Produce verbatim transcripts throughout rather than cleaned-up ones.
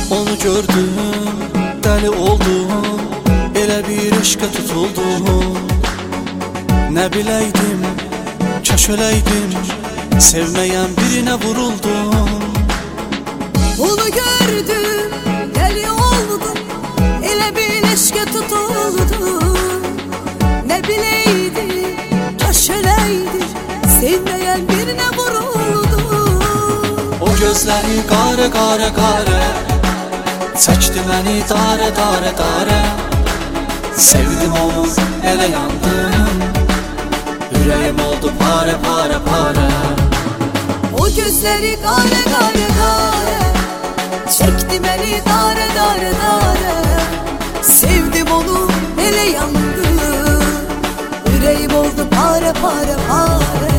Onu gördüm, deli oldum, elə bir eşqə tutuldum. Nə biləydim, kaş öləydim, sevməyən birinə vuruldum. Onu gördüm, deli oldum, elə bir eşqə tutuldum. Nə biləydim, kaş öləydim, sevməyən birinə vuruldum. O gözləri qara qara qara, çəkdi məni dara dara dara. Sevdim onu, elə yandım, ürəyim oldu para para para. O gözləri qara qara qara, çəkdi məni dara dara dara. Sevdim onu, elə yandım, ürəyim oldu para para para.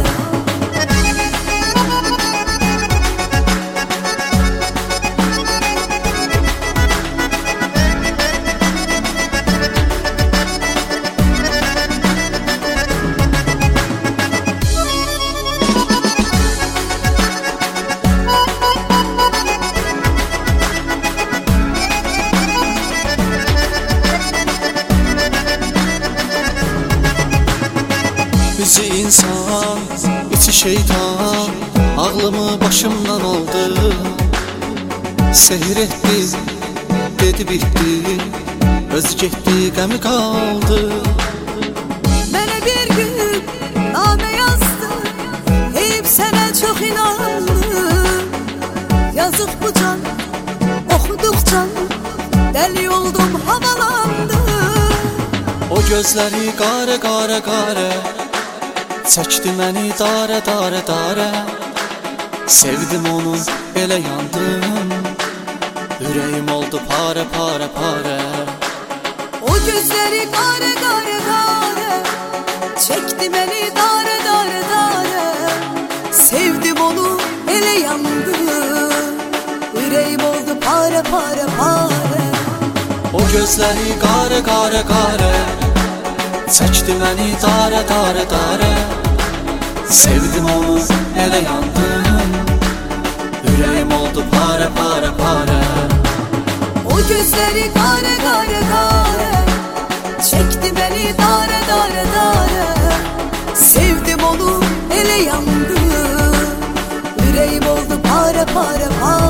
Bizi insan, içi şeytan, ağlımı başımdan aldı. Sehir etti, dedi bitti, özü getdi, qəmi qaldı. Mənə bir gün namə yazdı, heyb sənə çox inandım. Yazıq bu can, oxuduqca dəli oldum, havalandım. O gözləri qara qara qara, çəkdi məni dara dara dara. Sevdim onu, elə yandım, ürəyim oldu para para para. O gözləri qara qara qara, çəkdi məni dara dara dara. Sevdim onu, elə yandım, ürəyim oldu para para para. O gözləri qara qara qara, çəkdi məni dara dara dara. Sevdim onu, elə yandım, ürəyim oldu para para para. O gözləri qara qara qara, çəkdi məni dara dara dara. Sevdim onu, elə yandım, ürəyim oldu para para para.